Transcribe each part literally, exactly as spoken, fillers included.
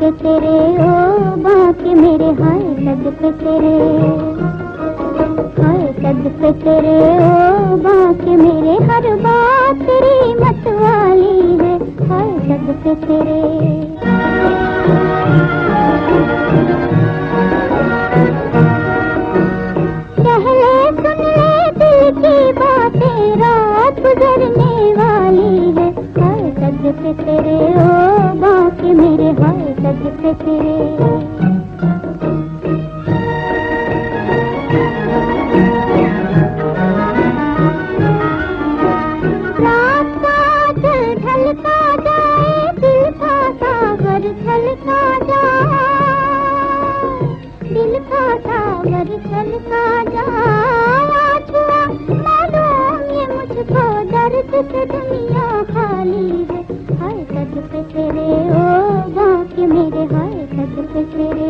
सदके तेरे ओ बाके मेरे, हाय सदके तेरे, हाय सदके तेरे ओ बाके मेरे, हर बात तेरी मतवाली है, हाय सदके तेरे। पहले सुन ले दिल की बातें, रात गुजरने वाली है, हाय सदके तेरे ओ बाके मेरे, हाय सदके तेरे। रात का जल ढलता जाए, दिल का सागर छलका जाए, दिल का सागर छलका जाए, छुआ मालूम ये मुझको दर्द से दुनिया खाली है, हाय सदके तेरे ओ बाके मेरे, हाय सदके तेरे।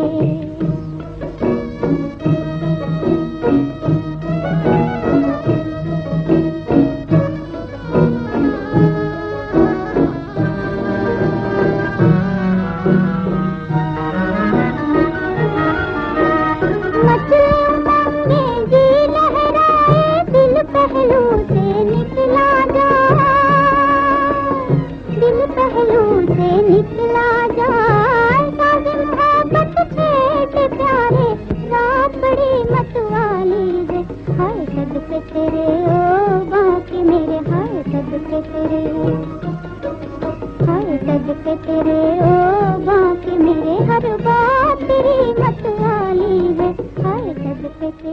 पहलू से निकला जाए, दिल पहलू से निकला जाए, साज़ मोहब्बत छेड़े प्यारे, रात बड़ी मतवाली है, हाय सदके तेरे ओ बाके मेरे, हाय सदके तेरे, हाय सदके तेरे ओ बाके मेरे, हर बात तेरी मतवाली है, हाय सदके तेरे।